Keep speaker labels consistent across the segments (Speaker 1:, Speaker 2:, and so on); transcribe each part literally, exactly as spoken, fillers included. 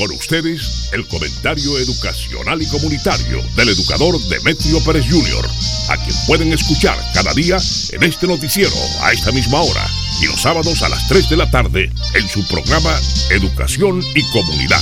Speaker 1: Con ustedes, el comentario educacional y comunitario del educador Demetrio Pérez junior, a quien pueden escuchar cada día en este noticiero a esta misma hora y los sábados a las tres de la tarde en su programa Educación y Comunidad.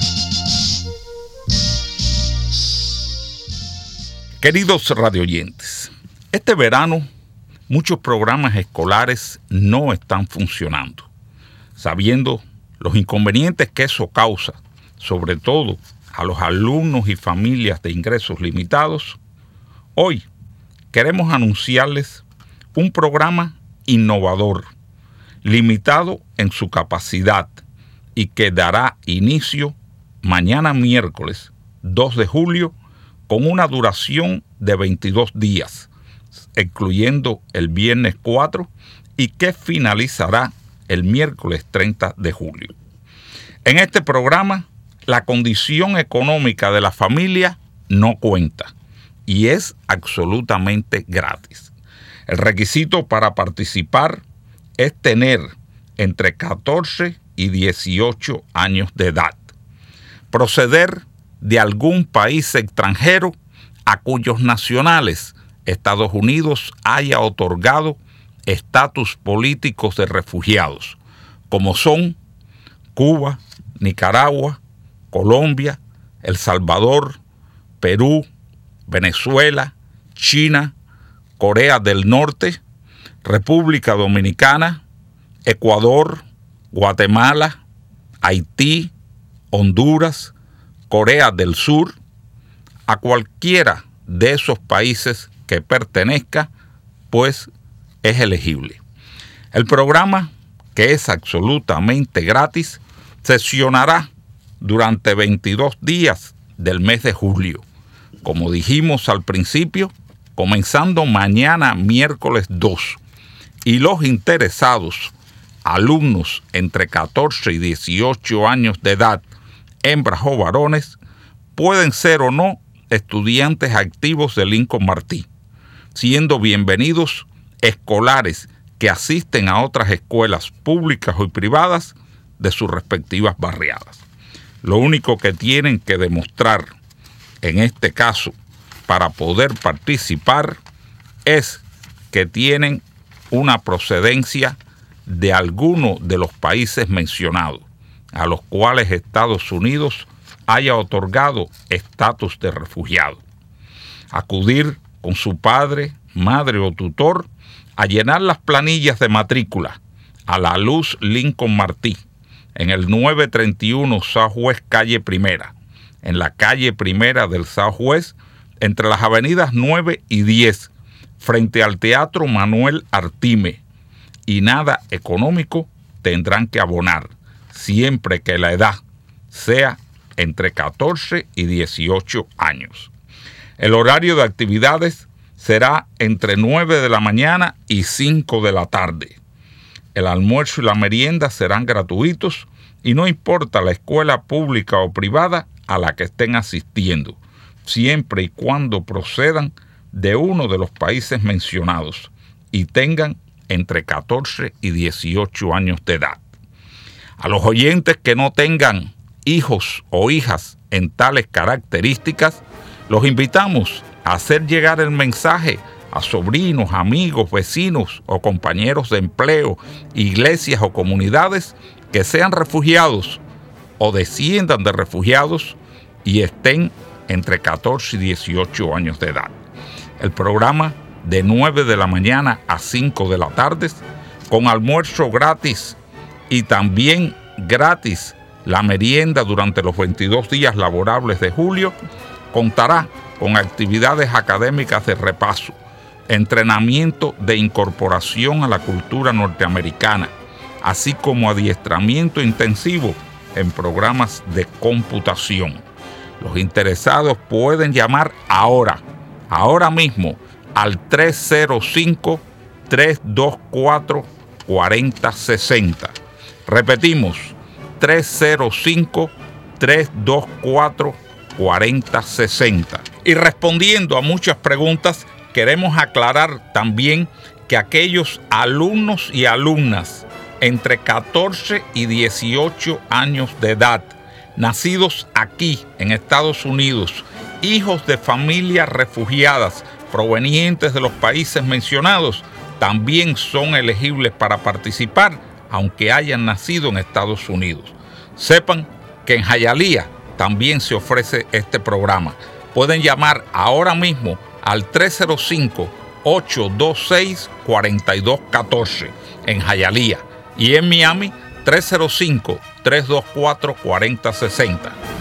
Speaker 2: Queridos radioyentes, este verano muchos programas escolares no están funcionando. Sabiendo los inconvenientes que eso causa, sobre todo a los alumnos y familias de ingresos limitados, hoy queremos anunciarles un programa innovador, limitado en su capacidad y que dará inicio mañana miércoles dos de julio con una duración de veintidós días, incluyendo el viernes cuatro y que finalizará el miércoles treinta de julio. En este programa, la condición económica de la familia no cuenta y es absolutamente gratis. El requisito para participar es tener entre catorce y dieciocho años de edad, proceder de algún país extranjero a cuyos nacionales Estados Unidos haya otorgado estatus políticos de refugiados, como son Cuba, Nicaragua, Colombia, El Salvador, Perú, Venezuela, China, Corea del Norte, República Dominicana, Ecuador, Guatemala, Haití, Honduras, Corea del Sur. A cualquiera de esos países que pertenezca, pues es elegible. El programa, que es absolutamente gratis, sesionará durante veintidós días del mes de julio, como dijimos al principio, comenzando mañana miércoles dos, y los interesados, alumnos entre catorce y dieciocho años de edad, hembras o varones, pueden ser o no estudiantes activos de Lincoln Martí, siendo bienvenidos escolares que asisten a otras escuelas públicas o privadas de sus respectivas barriadas. Lo único que tienen que demostrar en este caso para poder participar es que tienen una procedencia de alguno de los países mencionados, a los cuales Estados Unidos haya otorgado estatus de refugiado. Acudir con su padre, madre o tutor a llenar las planillas de matrícula a la Luz Lincoln Martí en el novecientos treinta y uno Southwest Calle Primera, en la calle Primera del Southwest, entre las avenidas nueve y diez, frente al Teatro Manuel Artime, y nada económico tendrán que abonar, siempre que la edad sea entre catorce y dieciocho años. El horario de actividades será entre nueve de la mañana y cinco de la tarde. El almuerzo y la merienda serán gratuitos y no importa la escuela pública o privada a la que estén asistiendo, siempre y cuando procedan de uno de los países mencionados y tengan entre catorce y dieciocho años de edad. A los oyentes que no tengan hijos o hijas en tales características, los invitamos a hacer llegar el mensaje a sobrinos, amigos, vecinos o compañeros de empleo, iglesias o comunidades que sean refugiados o desciendan de refugiados y estén entre catorce y dieciocho años de edad. El programa de nueve de la mañana a cinco de la tarde, con almuerzo gratis y también gratis la merienda durante los veintidós días laborables de julio, contará con actividades académicas de repaso, entrenamiento de incorporación a la cultura norteamericana, así como adiestramiento intensivo en programas de computación. Los interesados pueden llamar ahora, ahora mismo, al tres cero cinco, tres dos cuatro, cuatro cero seis cero. Repetimos, tres cero cinco, tres dos cuatro, cuatro cero seis cero. Y respondiendo a muchas preguntas, queremos aclarar también que aquellos alumnos y alumnas entre catorce y dieciocho años de edad nacidos aquí en Estados Unidos, hijos de familias refugiadas provenientes de los países mencionados, también son elegibles para participar, aunque hayan nacido en Estados Unidos. Sepan que en Hialeah también se ofrece este programa. Pueden llamar ahora mismo al tres cero cinco, ocho dos seis, cuatro dos uno cuatro en Hialeah y en Miami tres cero cinco, tres dos cuatro, cuatro cero seis cero.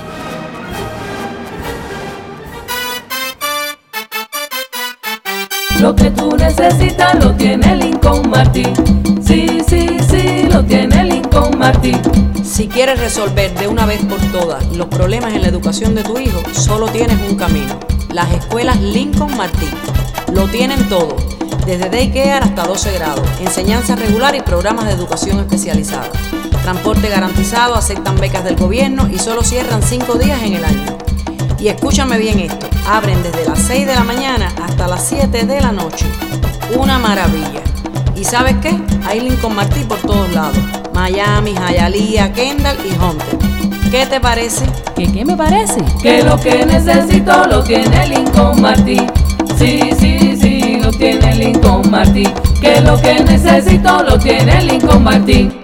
Speaker 3: Lo que tú necesitas lo tiene Lincoln Martin. Sí, sí, sí, lo tiene Lincoln Martin.
Speaker 4: Si quieres resolver de una vez por todas los problemas en la educación de tu hijo, solo tienes un camino: las escuelas Lincoln Martin. Lo tienen todo, desde daycare hasta doce grados, enseñanza regular y programas de educación especializada. Transporte garantizado, aceptan becas del gobierno y solo cierran cinco días en el año. Y escúchame bien esto, abren desde las seis de la mañana hasta las siete de la noche. Una maravilla. ¿Y sabes qué? Hay Lincoln Martin por todos lados: Miami, Hialeah, Kendall y Hunter. ¿Qué te parece?
Speaker 3: ¿Qué qué me parece? Que lo que necesito lo tiene Lincoln Martin. Sí, sí, sí, lo tiene Lincoln Martin. Que lo que necesito lo tiene Lincoln Martin.